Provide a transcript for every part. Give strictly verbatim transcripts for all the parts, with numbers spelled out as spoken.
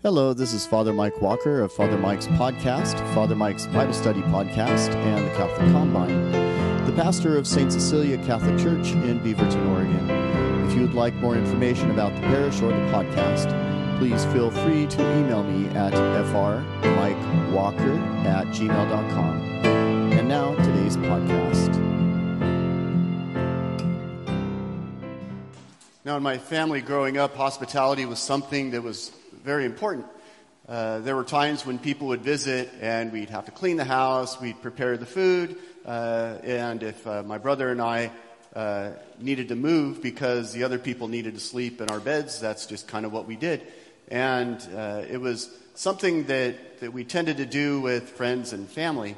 Hello, this is Father Mike Walker of Father Mike's podcast, Father Mike's Bible Study podcast, and the Catholic Combine, the pastor of Saint Cecilia Catholic Church in Beaverton, Oregon. If you would like more information about the parish or the podcast, please feel free to email me at frmikewalker at gmail dot com. And now, today's podcast. Now, in my family growing up, hospitality was something that was very important. Uh, there were times when people would visit and we'd have to clean the house, we'd prepare the food, uh, and if uh, my brother and I uh, needed to move because the other people needed to sleep in our beds, that's just kind of what we did. And uh, it was something that, that we tended to do with friends and family.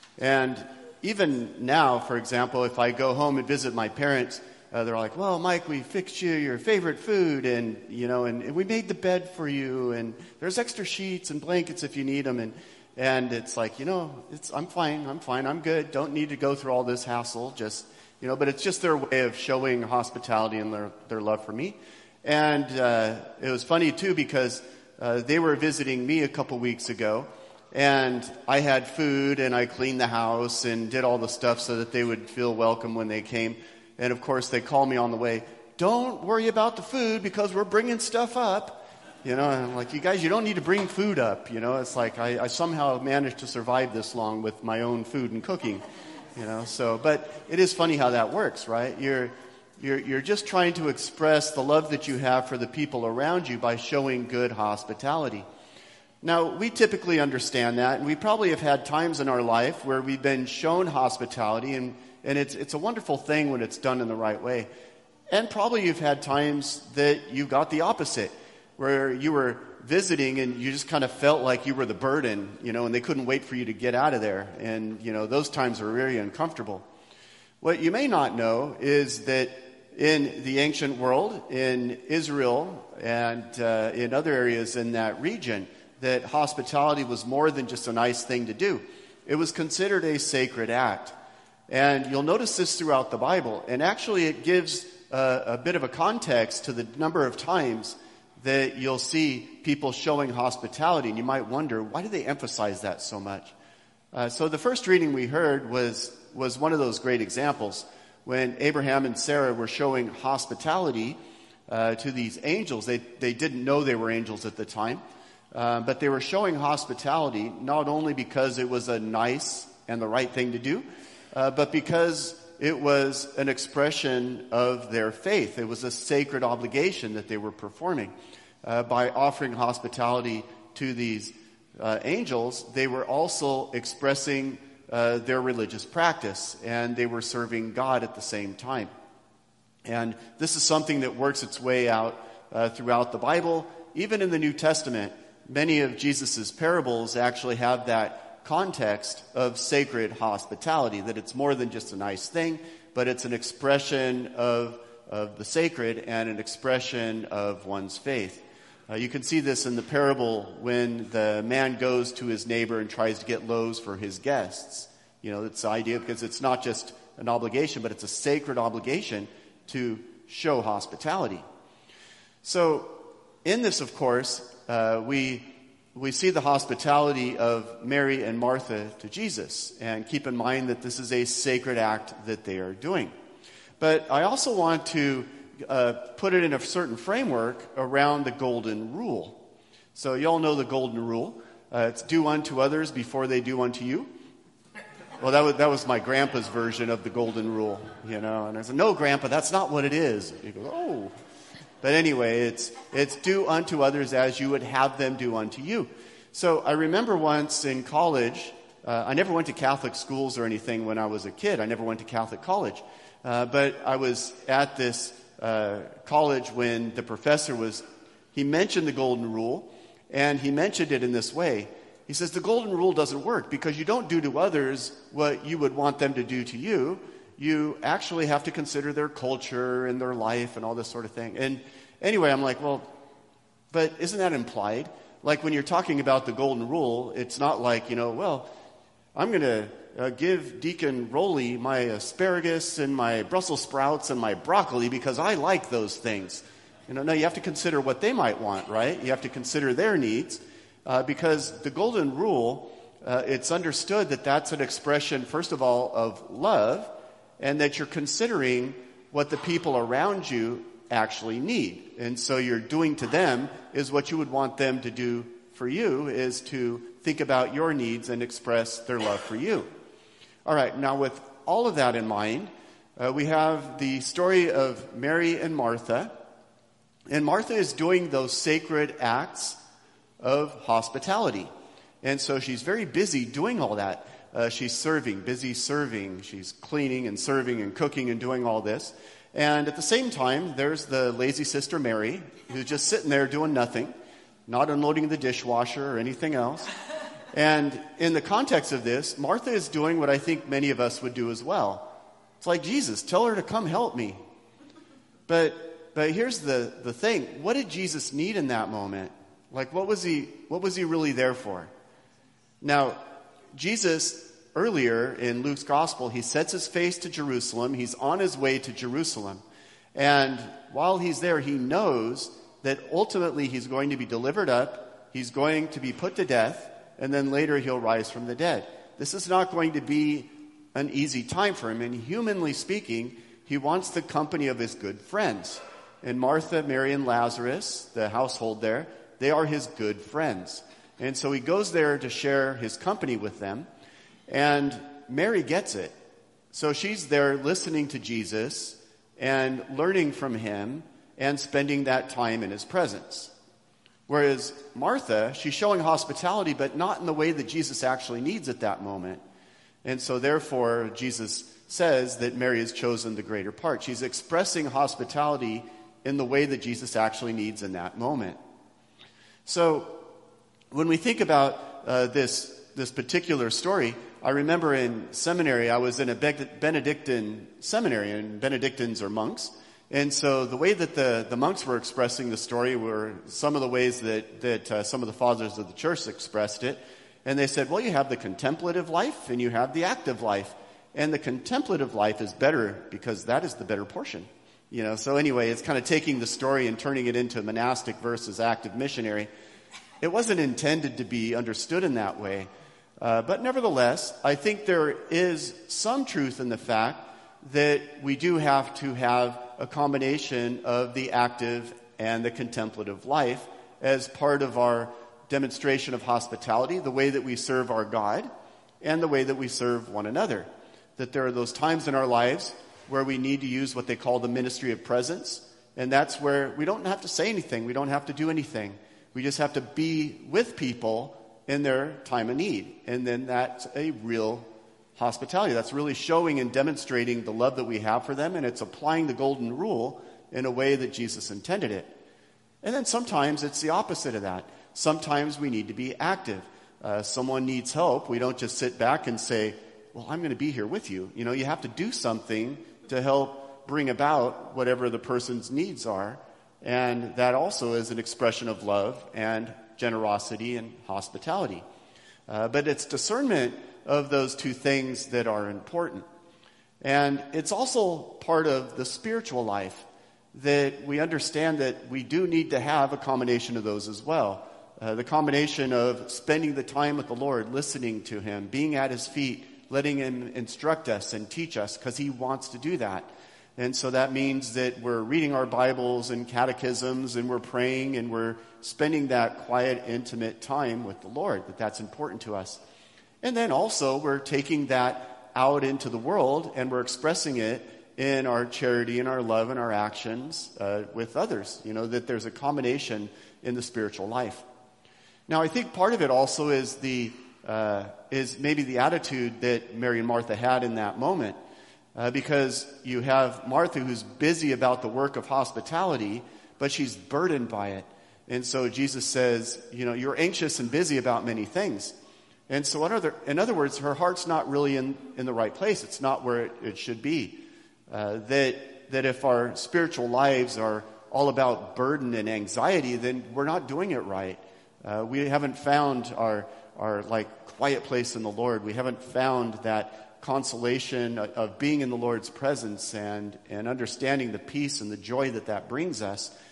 And even now, for example, if I go home and visit my parents, Uh, they're like, well, Mike, we fixed you your favorite food, and you know, and, and we made the bed for you, and there's extra sheets and blankets if you need them, and and it's like, you know, it's I'm fine, I'm fine, I'm good. Don't need to go through all this hassle, just you know. But it's just their way of showing hospitality and their their love for me. And uh, it was funny too because uh, they were visiting me a couple weeks ago, and I had food and I cleaned the house and did all the stuff so that they would feel welcome when they came. And, of course, they call me on the way, don't worry about the food because we're bringing stuff up. You know, and I'm like, you guys, you don't need to bring food up. You know, it's like I, I somehow managed to survive this long with my own food and cooking. You know, so, but it is funny how that works, right? You're, you're, you're just trying to express the love that you have for the people around you by showing good hospitality. Now, we typically understand that, and we probably have had times in our life where we've been shown hospitality, and And it's it's a wonderful thing when it's done in the right way. And probably you've had times that you got the opposite, where you were visiting and you just kind of felt like you were the burden, you know, and they couldn't wait for you to get out of there. And, you know, those times were very uncomfortable. What you may not know is that in the ancient world, in Israel and uh, in other areas in that region, that hospitality was more than just a nice thing to do. It was considered a sacred act. And you'll notice this throughout the Bible. And actually it gives a, a bit of a context to the number of times that you'll see people showing hospitality. And you might wonder, why do they emphasize that so much? Uh, so the first reading we heard was, was one of those great examples when Abraham and Sarah were showing hospitality uh, to these angels. They, they didn't know they were angels at the time. Uh, but they were showing hospitality not only because it was a nice and the right thing to do, Uh, but because it was an expression of their faith. It was a sacred obligation that they were performing. Uh, by offering hospitality to these uh, angels, they were also expressing uh, their religious practice, and they were serving God at the same time. And this is something that works its way out uh, throughout the Bible. Even in the New Testament, many of Jesus' parables actually have that context of sacred hospitality, that it's more than just a nice thing, but it's an expression of, of the sacred and an expression of one's faith. Uh, you can see this in the parable when the man goes to his neighbor and tries to get loaves for his guests. You know, it's the idea because it's not just an obligation, but it's a sacred obligation to show hospitality. So in this, of course, uh, we We see the hospitality of Mary and Martha to Jesus, and keep in mind that this is a sacred act that they are doing. But I also want to uh, put it in a certain framework around the golden rule. So you all know the golden rule. Uh, it's do unto others before they do unto you. Well, that was, that was my grandpa's version of the golden rule, you know. And I said, no, Grandpa, that's not what it is. He goes, oh. But anyway, it's it's do unto others as you would have them do unto you. So I remember once in college, uh, I never went to Catholic schools or anything when I was a kid. I never went to Catholic college. Uh, but I was at this uh, college when the professor was, he mentioned the golden rule, and he mentioned it in this way. He says, the golden rule doesn't work because you don't do to others what you would want them to do to you. You actually have to consider their culture and their life and all this sort of thing. And anyway, I'm like, well, but isn't that implied? Like when you're talking about the golden rule, it's not like, you know, well, I'm going to uh, give Deacon Rowley my asparagus and my Brussels sprouts and my broccoli because I like those things. You know, no, you have to consider what they might want, right? You have to consider their needs, uh, because the golden rule, uh, it's understood that that's an expression, first of all, of love, and that you're considering what the people around you actually need. And so you're doing to them is what you would want them to do for you, is to think about your needs and express their love for you. All right, now with all of that in mind, uh, we have the story of Mary and Martha. And Martha is doing those sacred acts of hospitality. And so she's very busy doing all that. Uh, she's serving, busy serving. She's cleaning and serving and cooking and doing all this. And at the same time, there's the lazy sister Mary, who's just sitting there doing nothing, not unloading the dishwasher or anything else. And in the context of this, Martha is doing what I think many of us would do as well. It's like, Jesus, tell her to come help me. But but here's the, the thing. What did Jesus need in that moment? Like, what was he what was he really there for? Now, Jesus, earlier in Luke's gospel, he sets his face to Jerusalem. He's on his way to Jerusalem. And while he's there, he knows that ultimately he's going to be delivered up, he's going to be put to death, and then later he'll rise from the dead. This is not going to be an easy time for him. And humanly speaking, he wants the company of his good friends. And Martha, Mary, and Lazarus, the household there, they are his good friends. And so he goes there to share his company with them. And Mary gets it. So she's there listening to Jesus and learning from him and spending that time in his presence. Whereas Martha, she's showing hospitality, but not in the way that Jesus actually needs at that moment. And so therefore, Jesus says that Mary has chosen the greater part. She's expressing hospitality in the way that Jesus actually needs in that moment. So when we think about uh, this, this particular story, I remember in seminary, I was in a Benedictine seminary, and Benedictines are monks. And so the way that the, the monks were expressing the story were some of the ways that, that uh, some of the fathers of the church expressed it. And they said, well, you have the contemplative life and you have the active life. And the contemplative life is better because that is the better portion. You know, so anyway, it's kind of taking the story and turning it into monastic versus active missionary. It wasn't intended to be understood in that way. Uh, but nevertheless, I think there is some truth in the fact that we do have to have a combination of the active and the contemplative life as part of our demonstration of hospitality, the way that we serve our God and the way that we serve one another. That there are those times in our lives where we need to use what they call the ministry of presence, and that's where we don't have to say anything, we don't have to do anything. We just have to be with people in their time of need, and then that's a real hospitality. That's really showing and demonstrating the love that we have for them, and it's applying the golden rule in a way that Jesus intended it. And then sometimes it's the opposite of that. Sometimes we need to be active. Uh, someone needs help. We don't just sit back and say, well, I'm going to be here with you. You know, you have to do something to help bring about whatever the person's needs are. And that also is an expression of love and generosity and hospitality. Uh, but it's discernment of those two things that are important. And it's also part of the spiritual life that we understand that we do need to have a combination of those as well. Uh, the combination of spending the time with the Lord, listening to him, being at his feet, letting him instruct us and teach us because he wants to do that. And so that means that we're reading our Bibles and catechisms and we're praying and we're spending that quiet, intimate time with the Lord, that that's important to us. And then also we're taking that out into the world and we're expressing it in our charity and our love and our actions uh, with others. You know, that there's a combination in the spiritual life. Now, I think part of it also is the uh, is maybe the attitude that Mary and Martha had in that moment. Uh, because you have Martha who's busy about the work of hospitality, but she's burdened by it. And so Jesus says, you know, you're anxious and busy about many things. And so in other, in other words, her heart's not really in, in the right place. It's not where it, it should be. Uh, that, that if our spiritual lives are all about burden and anxiety, then we're not doing it right. Uh, we haven't found our, our like quiet place in the Lord. We haven't found that consolation of being in the Lord's presence and, and understanding the peace and the joy that that brings us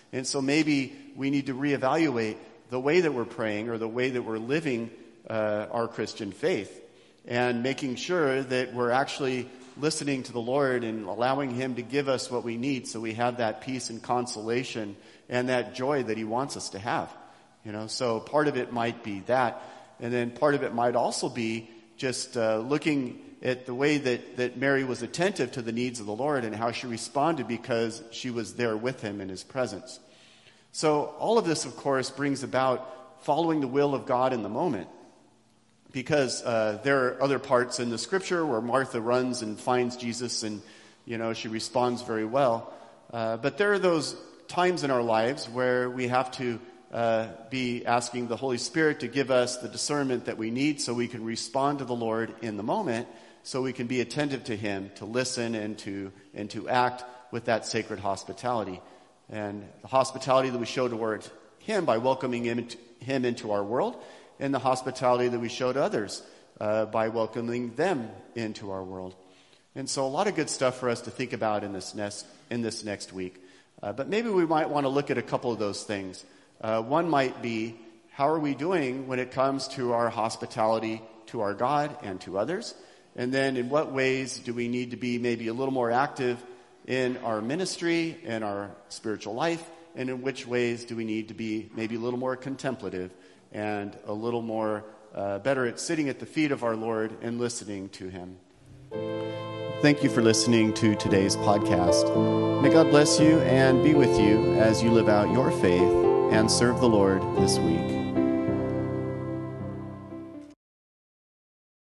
And so maybe we need to reevaluate the way that we're praying or the way that we're living uh, our Christian faith, and making sure that we're actually listening to the Lord and allowing Him to give us what we need so we have that peace and consolation and that joy that He wants us to have. You know, so part of it might be that. And then part of it might also be just uh, looking at the way that, that Mary was attentive to the needs of the Lord and how she responded because she was there with Him in His presence. So all of this, of course, brings about following the will of God in the moment. Because uh, there are other parts in the scripture where Martha runs and finds Jesus and, you know, she responds very well. Uh, but there are those times in our lives where we have to uh, be asking the Holy Spirit to give us the discernment that we need so we can respond to the Lord in the moment, so we can be attentive to Him, to listen and to and to act with that sacred hospitality. And the hospitality that we show toward Him by welcoming Him into, him into our world, and the hospitality that we show to others uh, by welcoming them into our world. And so a lot of good stuff for us to think about in this next, in this next week. Uh, but maybe we might want to look at a couple of those things. Uh, one might be, how are we doing when it comes to our hospitality to our God and to others? And then in what ways do we need to be maybe a little more active in our ministry and our spiritual life? And in which ways do we need to be maybe a little more contemplative and a little more uh, better at sitting at the feet of our Lord and listening to Him? Thank you for listening to today's podcast. May God bless you and be with you as you live out your faith and serve the Lord this week.